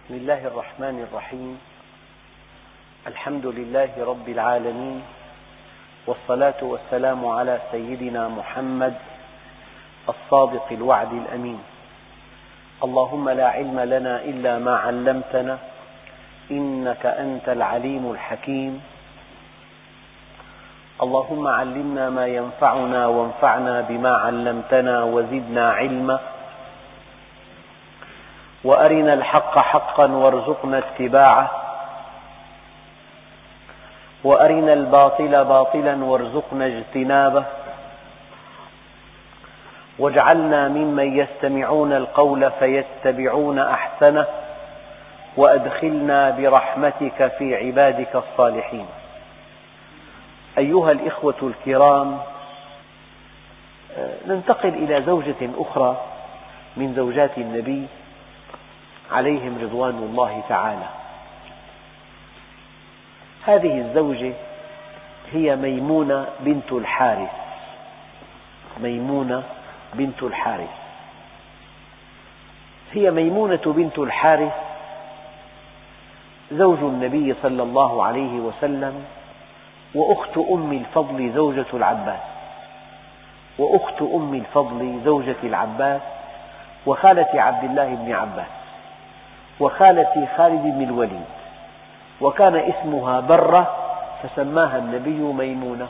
بسم الله الرحمن الرحيم. الحمد لله رب العالمين، والصلاة والسلام على سيدنا محمد الصادق الوعد الأمين. اللهم لا علم لنا إلا ما علمتنا إنك أنت العليم الحكيم. اللهم علمنا ما ينفعنا وانفعنا بما علمتنا وزدنا علما، وأرنا الحق حقا وارزقنا اتباعه، وأرنا الباطل باطلا وارزقنا اجتنابه، واجعلنا ممن يستمعون القول فيتبعون أحسنه، وأدخلنا برحمتك في عبادك الصالحين. أيها الإخوة الكرام، ننتقل إلى زوجة أخرى من زوجات النبي عليهم رضوان الله تعالى. هذه الزوجة هي ميمونة بنت الحارث. ميمونة بنت الحارث، هي ميمونة بنت الحارث زوج النبي صلى الله عليه وسلم، وأخت أم الفضل زوجة العباس، وأخت أم الفضل زوجة العباس، وخالة عبد الله بن عباس، وخالة خالد بن الوليد، وكان اسمها برة فسماها النبي ميمونة.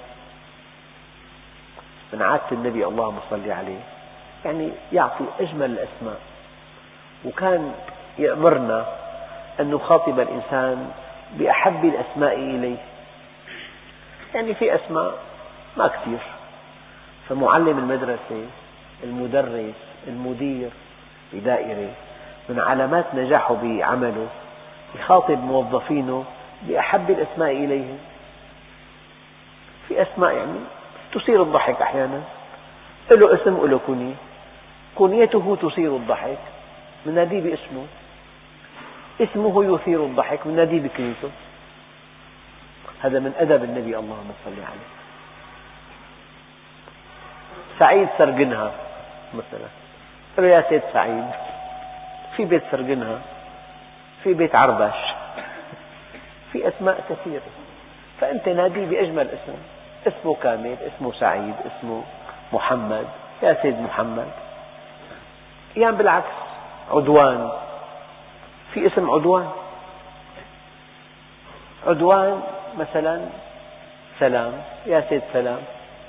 من عادة النبي اللهم صل عليه يعني يعطي أجمل الأسماء، وكان يأمرنا أن نخاطب الإنسان بأحب الأسماء إليه. يعني في أسماء ما كثير، فمعلم المدرسة، المدرس، المدير بدائرة، من علامات نجاحه بعمله يخاطب موظفينه بأحب الأسماء إليه. في أسماء يعني تثير الضحك أحيانا، له اسم وله كنية، كنيته تثير الضحك بنناديه باسمه، اسمه يثير الضحك بنناديه بكنيته. هذا من أدب النبي اللهم صل عليه. سعيد سرقنها مثلا، قل له يا سيد سعيد. في بيت سرقنها، في بيت عربش، في أسماء كثيرة، فأنت ناديه بأجمل اسم، اسمه كامل، اسمه سعيد، اسمه محمد، يا سيد محمد. يعني بالعكس، عدوان، في اسم عدوان. عدوان مثلا سلام، يا سيد سلام.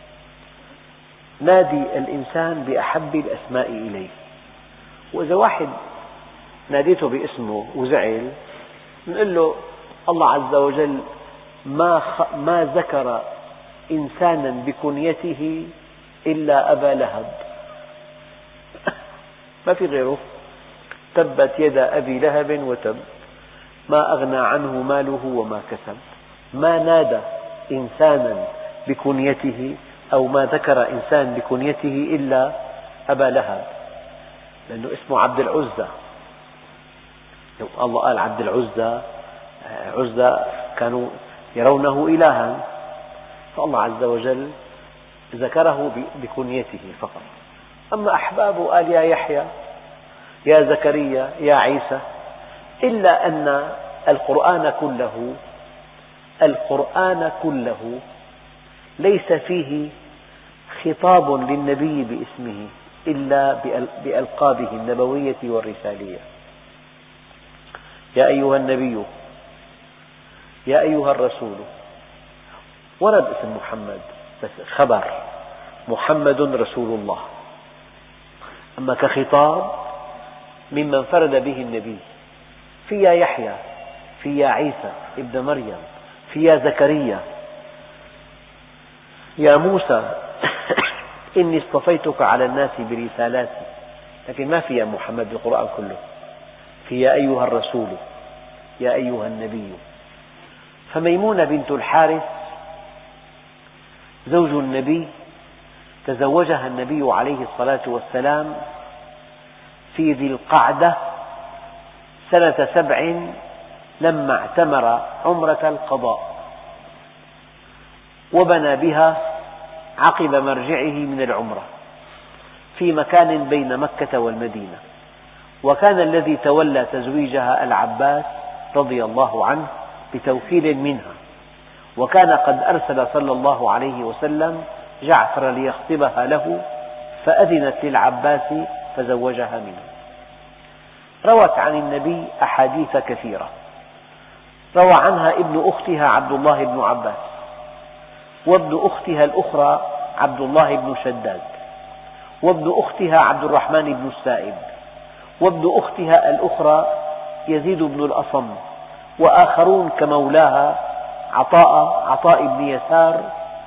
نادي الإنسان بأحب الأسماء إليه. وإذا واحد ناديته باسمه وزعل، نقول له الله عز وجل ما ذكر إنسانا بكنيته إلا أبا لهب، ما في غيره. تبت يدا أبي لهب وتب، ما أغنى عنه ماله وما كسب. ما نادى إنسانا بكنيته أو ما ذكر إنسان بكنيته إلا أبا لهب، لأنه اسمه عبد العزى. لو الله قال عبد العزى، عزى كانوا يرونه إلها، فالله عز وجل ذكره بكنيته فقط. أما أحبابه قال يا يحيى، يا زكريا، يا عيسى. إلا أن القرآن كله ليس فيه خطاب للنبي باسمه إلا بألقابه النبوية والرسالية. يا أيها النبي، يا أيها الرسول. ورد اسم محمد بس خبر، محمد رسول الله. أما كخطاب ممن فرد به النبي، في يا يحيى، في يا عيسى ابن مريم، في يا زكريا، يا موسى إني اصطفيتك على الناس برسالاتي، لكن ما في يا محمد بالقرآن كله. في يا أيها الرسول، يا أيها النبي. فميمونة بنت الحارث زوج النبي تزوجها النبي عليه الصلاة والسلام في ذي القعدة سنة 7 لما اعتمر عمرة القضاء، وبنى بها عقب مرجعه من العمرة في مكان بين مكة والمدينة، وكان الذي تولى تزويجها العباس رضي الله عنه بتوكيل منها، وكان قد أرسل صلى الله عليه وسلم جعفر ليخطبها له، فأذنت للعباس فزوجها منه. روت عن النبي أحاديث كثيرة، روى عنها ابن أختها عبد الله بن عباس، وابن أختها الأخرى عبد الله بن شداد، وابن أختها عبد الرحمن بن السائب، وابن أختها الأخرى يزيد بن الأصم، وآخرون كمولاها عطاء بن يسار،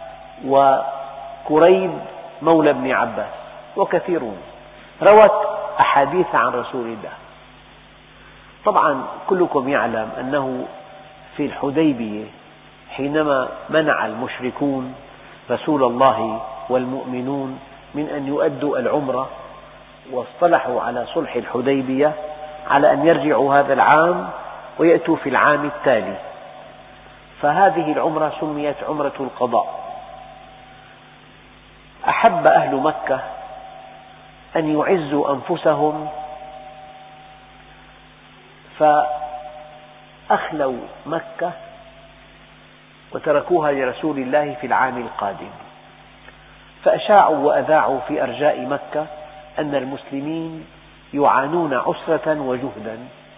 وكريب مولى ابن عباس، وكثيرون روت أحاديث عن رسول الله. طبعا كلكم يعلم أنه في الحديبية حينما منع المشركون رسول الله والمؤمنون من أن يؤدوا العمرة، واصطلحوا على صلح الحديبية على أن يرجعوا هذا العام ويأتوا في العام التالي، فهذه العمرة سميت عمرة القضاء. أحب أهل مكة أن يعزوا أنفسهم فأخلوا مكة وتركوها لرسول الله في العام القادم، فأشاعوا وأذاعوا في أرجاء مكة أن المسلمين يعانون عسرة وجهدا،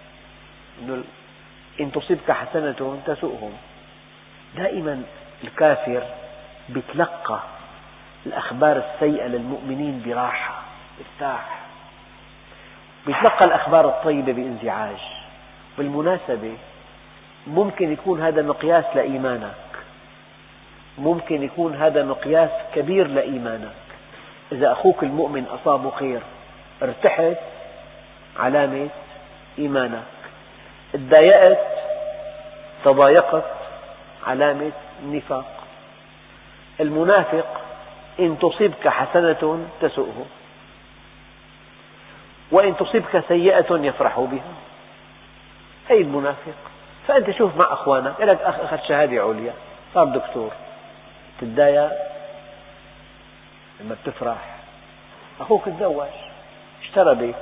إن تصبك حسنة تسؤهم. دائما الكافر يتلقى الأخبار السيئة للمؤمنين براحة، ارتاح، يتلقى الأخبار الطيبة بانزعاج. بالمناسبة ممكن يكون هذا مقياس لإيمانك، ممكن يكون هذا مقياس كبير لإيمانك. إذا أخوك المؤمن أصابه خير ارتحت، علامة إيمانك، تضايقت تضايقت، علامة نفاق. المنافق إن تصبك حسنة تسؤه، وإن تصبك سيئة يفرح بها، هي المنافق. فأنت شوف مع أخوانك، لك أخ أخذ شهادة عليا صار دكتور، تتضايق لما بتفرح. أخوك تزوج، اشترى بيت،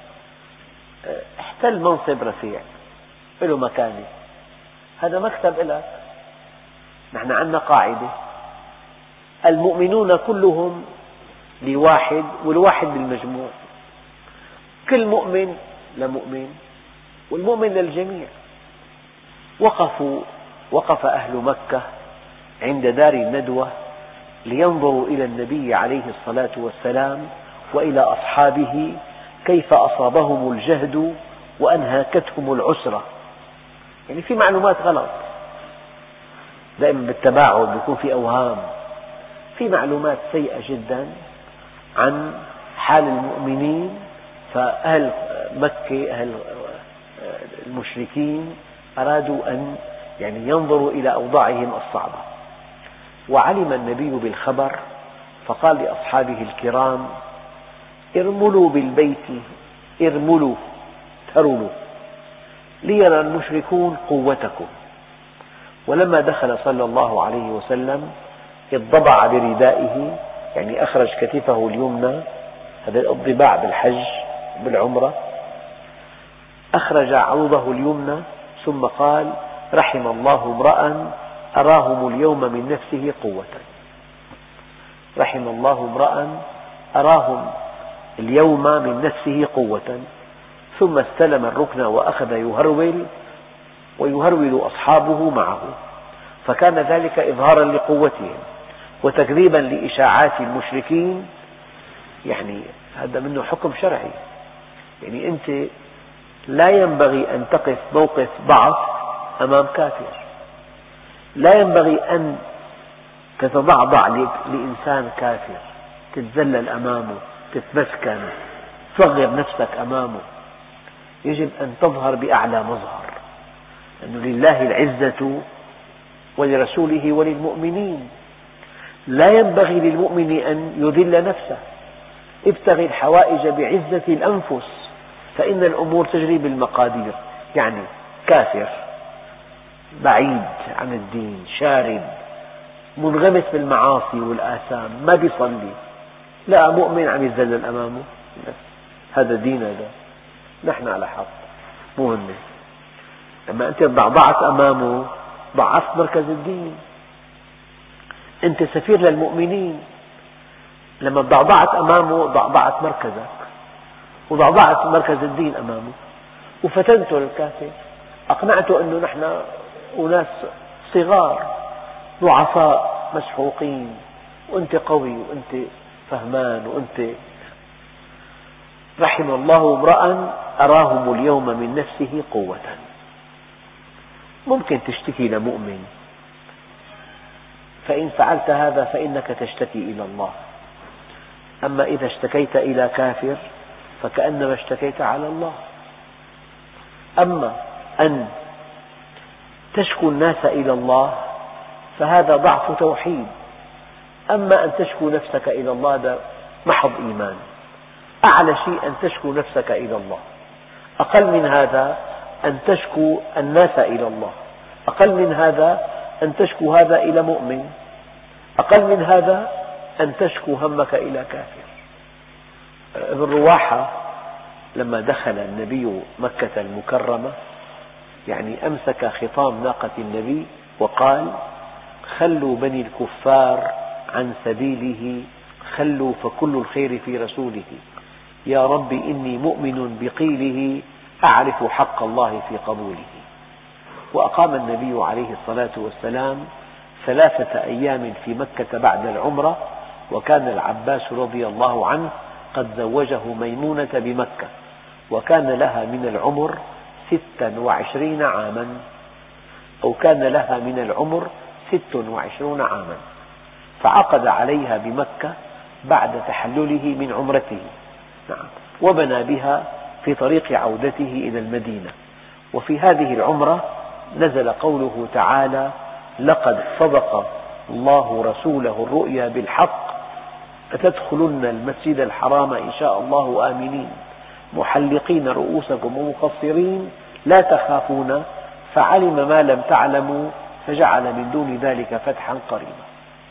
احتل منصب رفيع، له مكانة، هذا مكسب لك. نحن عندنا قاعدة: المؤمنون كلهم لواحد، والواحد بالمجموع. كل مؤمن لمؤمن، والمؤمن للجميع. وقف أهل مكة عند دار الندوة لينظروا إلى النبي عليه الصلاة والسلام وإلى أصحابه كيف أصابهم الجهد وأنهاكتهم العسرة. يعني في معلومات غلط، دائما بالتباعد يكون في أوهام، في معلومات سيئة جدا عن حال المؤمنين. فأهل مكة، أهل المشركين أرادوا أن ينظروا إلى أوضاعهم الصعبة. وعلم النبي بالخبر فقال لأصحابه الكرام: ارملوا بالبيت، ارملوا ترلوا، ليرى المشركون قوتكم. ولما دخل صلى الله عليه وسلم اضبع بردائه، يعني أخرج كتفه اليمنى، هذا الضباع بالحج بالعمرة، أخرج عضده اليمنى ثم قال: رحم الله امرأ أراهم اليوم من نفسه قوة. رحم الله امرأ أراهم اليوم من نفسه قوة. ثم استلم الركن وأخذ يهرول، ويهرول أصحابه معه، فكان ذلك إظهارا لقوتهم وتكذيبا لإشاعات المشركين. يعني هذا منه حكم شرعي، يعني أنت لا ينبغي أن تقف موقف ضعف أمام كافر، لا ينبغي أن تتضعضع لإنسان كافر، تتذلل أمامه، تتمسكن، تصغر نفسك أمامه. يجب أن تظهر بأعلى مظهر، لأن لله العزة ولرسوله وللمؤمنين. لا ينبغي للمؤمن أن يذل نفسه. ابتغ الحوائج بعزة الأنفس، فإن الأمور تجري بالمقادير. يعني كافر بعيد عن الدين، شارد، منغمس بالمعاصي والآثام، ما بيصلي، لا مؤمن عم يتذلل أمامه، هذا دين؟ هذا نحن على حق مو هن. لما أنت ضعضعت أمامه ضعفت مركز الدين. أنت سفير للمؤمنين، لما ضعضعت أمامه ضعضعت مركزك وضعضعت مركز الدين أمامه، وفتنته للكافر، أقنعته أنه نحن أناس صغار ضعفاء مسحوقين، وأنت قوي وأنت فهمان وأنت. رحم الله امرأ أراهم اليوم من نفسه قوة. ممكن تشتكي لمؤمن، فإن فعلت هذا فإنك تشتكي إلى الله. أما إذا اشتكيت إلى كافر فكأنما اشتكيت على الله. أما أن تشكو الناس إلى الله فهذا ضعف توحيد. أما أن تشكو نفسك إلى الله هذا محض إيمان. أعلى شيء أن تشكو نفسك إلى الله، أقل من هذا أن تشكو الناس إلى الله، أقل من هذا أن تشكو هذا إلى مؤمن، أقل من هذا أن تشكو همك إلى كافر. ابن رواحة لما دخل النبي مكة المكرمة يعني أمسك خطام ناقة النبي وقال: خلوا بني الكفار عن سبيله، خلوا فكل الخير في رسوله، يا رب إني مؤمن بقيله أعرف حق الله في قبوله. وأقام النبي عليه الصلاة والسلام 3 أيام في مكة بعد العمرة، وكان العباس رضي الله عنه قد زوجه ميمونة بمكة، وكان لها من العمر 26 عاما، أو كان لها من العمر 26 عاما، فعقد عليها بمكة بعد تحلله من عمرته. نعم. وبنى بها في طريق عودته إلى المدينة. وفي هذه العمرة نزل قوله تعالى: لقد صدق الله رسوله الرؤيا بالحق لتدخلن المسجد الحرام إن شاء الله آمنين محلقين رؤوسكم ومقصرين لا تخافون فعلم ما لم تعلموا فجعل من دون ذلك فتحا قريبا.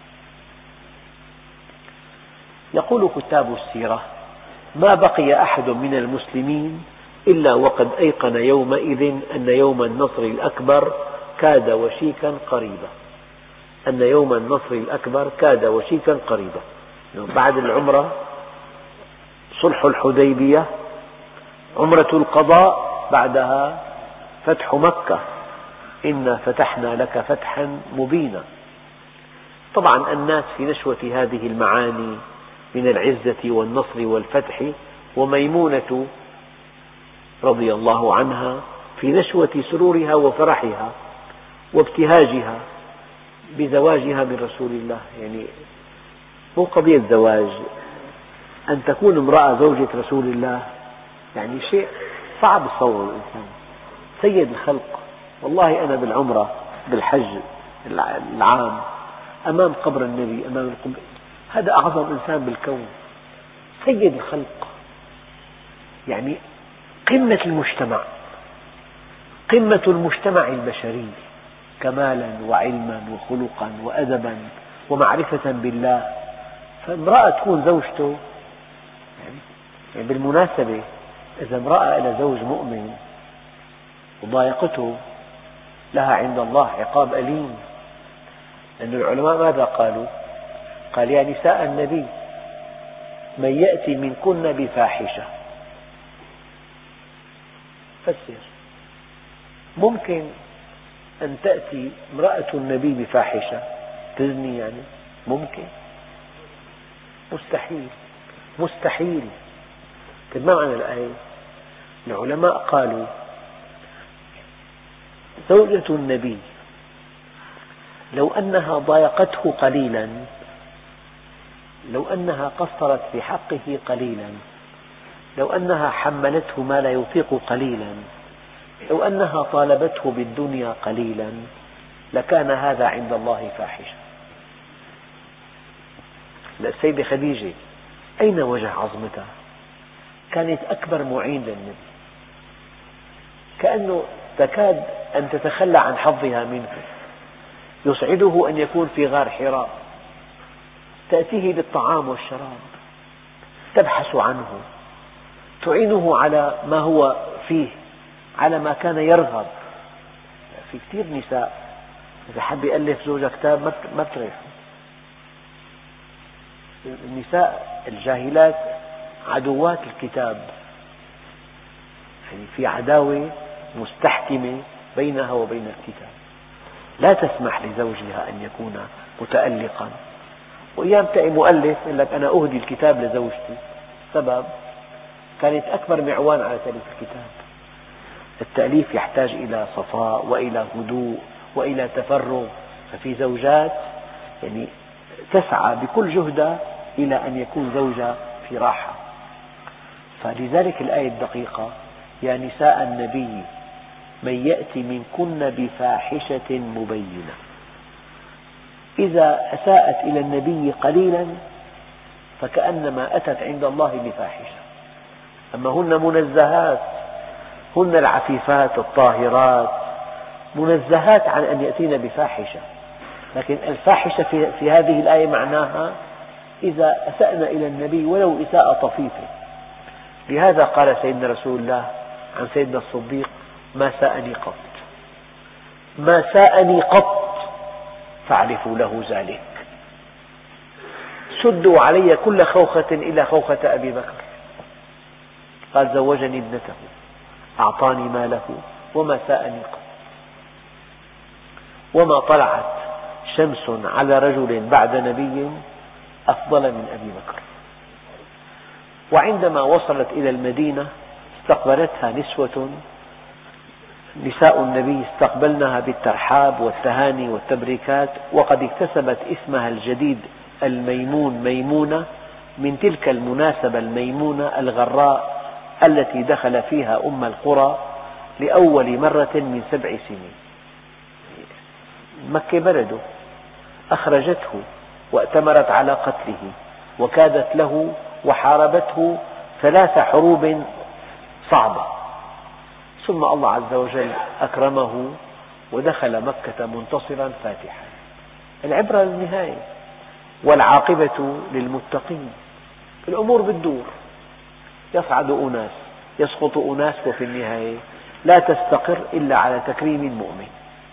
يقول كتاب السيرة: ما بقي أحد من المسلمين إلا وقد أيقن يومئذ أن يوم النصر الأكبر كاد وشيكا قريبا. أن يوم النصر الأكبر كاد وشيكا قريبا. بعد العمرة صلح الحديبية، عمرة القضاء، بعدها فتح مكة، إنا فتحنا لك فتحا مبينا. طبعا الناس في نشوة هذه المعاني من العزة والنصر والفتح، وميمونة رضي الله عنها في نشوة سرورها وفرحها وابتهاجها بزواجها من رسول الله. يعني مو قضية زواج، أن تكون امرأة زوجة رسول الله يعني شيء صعب تصور الإنسان. سيد الخلق. والله أنا بالعمرة بالحج العام أمام قبر النبي، أمام القبر، هذا أعظم إنسان بالكون، سيد الخلق، يعني قمة المجتمع، قمة المجتمع البشري كمالا وعلما وخلقا وأدبا ومعرفة بالله. فامرأة تكون زوجته، يعني بالمناسبة إذا امرأة إلى زوج مؤمن وضايقته لها عند الله عقاب أليم. لأن العلماء ماذا قالوا؟ قال: يا نساء النبي من يأتي منكن بفاحشة. فسر. ممكن أن تأتي امرأة النبي بفاحشة تزني، يعني ممكن؟ مستحيل، مستحيل. طيب ما معنى الآية؟ العلماء قالوا: زوجة النبي لو أنها ضايقته قليلا، لو أنها قصرت في حقه قليلا، لو أنها حملته ما لا يطيق قليلا، لو أنها طالبته بالدنيا قليلا، لكان هذا عند الله فاحشة. السيدة خديجة أين وجه عظمتها؟ كانت أكبر معين للنبي، كأنه تكاد أن تتخلى عن حظها منه. يسعده أن يكون في غار حراء، تأتيه بالطعام والشراب، تبحث عنه، تعينه على ما هو فيه، على ما كان يرغب. في كثير نساء إذا حب يألف زوجها كتاب ما بتريحه. النساء الجاهلات عدوات الكتاب، يعني في عداوة مستحكمة بينها وبين الكتاب، لا تسمح لزوجها أن يكون متألقا. وأيام تلاقي مؤلف يقول لك أنا أهدي الكتاب لزوجتي، سبب كانت أكبر معوان على تأليف الكتاب. التأليف يحتاج إلى صفاء وإلى هدوء وإلى تفرغ، ففي زوجات يعني تسعى بكل جهدها إلى أن يكون زوجها في راحة. فلذلك الآية الدقيقة: يا نساء النبي من يأتي منكن بفاحشة مبينة. إذا أساءت إلى النبي قليلا فكأنما أتت عند الله بفاحشة. أما هن منزهات، هن العفيفات الطاهرات منزهات عن أن يأتين بفاحشة. لكن الفاحشة في هذه الآية معناها إذا أسأنا إلى النبي ولو إساءة طفيفة. لهذا قال سيدنا رسول الله عن سيدنا الصديق: ما ساءني قط، ما ساءني قط فاعرفوا له ذلك. سدوا علي كل خوخة إلى خوخة أبي بكر. قال: زوجني ابنته، أعطاني ماله، وما ساءني قط. وما طلعت شمس على رجل بعد نبي أفضل من أبي بكر. وعندما وصلت إلى المدينة استقبلتها نساء النبي استقبلنها بالترحاب والتهاني والتبريكات، وقد اكتسبت اسمها الجديد الميمون ميمونة من تلك المناسبة الميمونة الغراء التي دخل فيها أم القرى لأول مرة من 7 سنين. مكة بلده، أخرجته وأتمرت على قتله وكادت له وحاربته 3 حروب صعبة، ثم الله عز وجل أكرمه ودخل مكة منتصرا فاتحا. العبرة للنهاية، والعاقبة للمتقين. الأمور بتدور، يصعد أناس يسقط أناس، وفي النهاية لا تستقر إلا على تكريم المؤمن.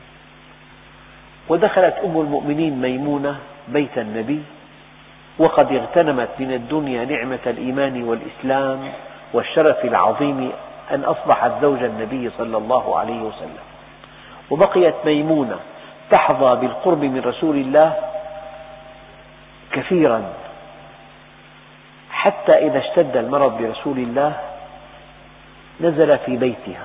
ودخلت أم المؤمنين ميمونة بيت النبي وقد اغتنمت من الدنيا نعمة الإيمان والإسلام والشرف العظيم أن أصبحت زوج النبي صلى الله عليه وسلم. وبقيت ميمونة تحظى بالقرب من رسول الله كثيرا، حتى إذا اشتد المرض برسول الله نزل في بيتها،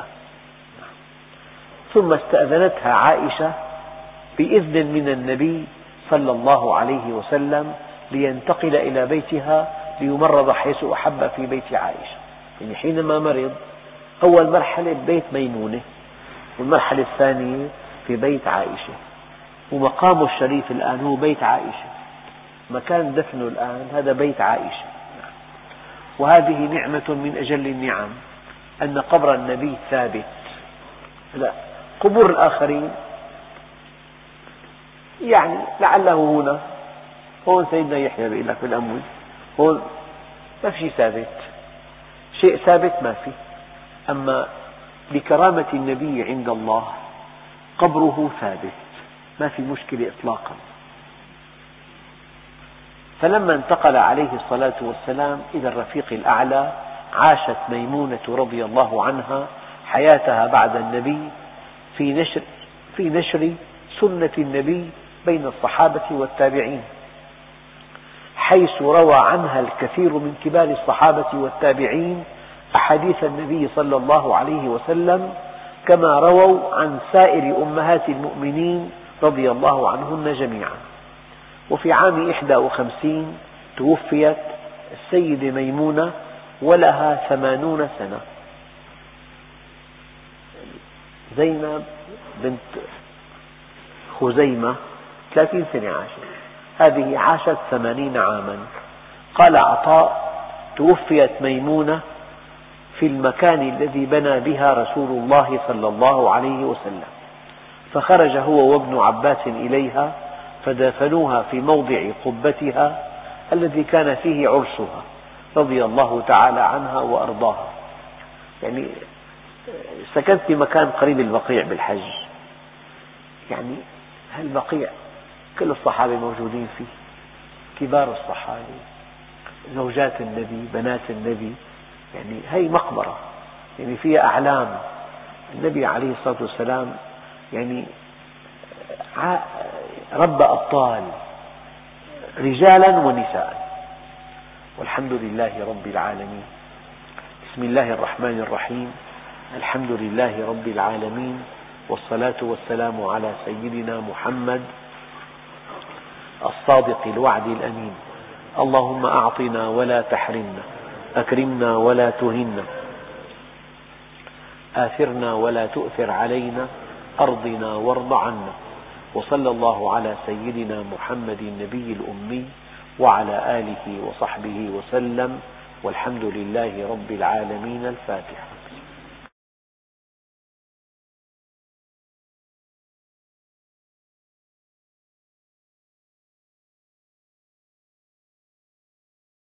ثم استأذنتها عائشة بإذن من النبي صلى الله عليه وسلم لينتقل إلى بيتها ليمرض حيث أحب في بيت عائشة. يعني حينما مرض أول مرحلة ببيت ميمونة، والمرحلة الثانية في بيت عائشة، ومقامه الشريف الآن هو بيت عائشة، مكان دفنه الآن هذا بيت عائشة. وهذه نعمة من أجل النعم أن قبر النبي ثابت. لا، قبور الآخرين يعني لعله هنا، هون سيدنا يحيى بيقول لك بالأموي، هون ما في شيء ثابت، شيء ثابت ما في. أما لكرامة النبي عند الله قبره ثابت، ما في مشكلة إطلاقا. فلما انتقل عليه الصلاة والسلام إلى الرفيق الأعلى عاشت ميمونة رضي الله عنها حياتها بعد النبي في نشر سنة النبي بين الصحابة والتابعين، حيث روى عنها الكثير من كبار الصحابة والتابعين أحاديث النبي صلى الله عليه وسلم، كما رووا عن سائر أمهات المؤمنين رضي الله عنهن جميعا. وفي عام 51 توفيت السيدة ميمونة ولها 80 سنة. زينب بنت خزيمة 30 سنة عاشت، هذه عاشت 80 عاما. قال عطاء: توفيت ميمونة في المكان الذي بنى بها رسول الله صلى الله عليه وسلم، فخرج هو وابن عباس إليها فدفنوها في موضع قبتها الذي كان فيه عرسها رضي الله تعالى عنها وأرضاها. يعني سكنت في مكان قريب البقيع بالحج، يعني هالبقيع كل الصحابة موجودين فيه، كبار الصحابة، زوجات النبي، بنات النبي، يعني هي مقبرة يعني فيها أعلام النبي عليه الصلاة والسلام، يعني ربى أبطال رجالا ونساء، والحمد لله رب العالمين. بسم الله الرحمن الرحيم، الحمد لله رب العالمين، والصلاة والسلام على سيدنا محمد الصادق الوعد الأمين. اللهم أعطنا ولا تحرمنا، أكرمنا ولا تهنا، آثرنا ولا تؤثر علينا، أرضنا وارض عنا. وصلى الله على سيدنا محمد النبي الأمي وعلى آله وصحبه وسلم، والحمد لله رب العالمين. الفاتحة.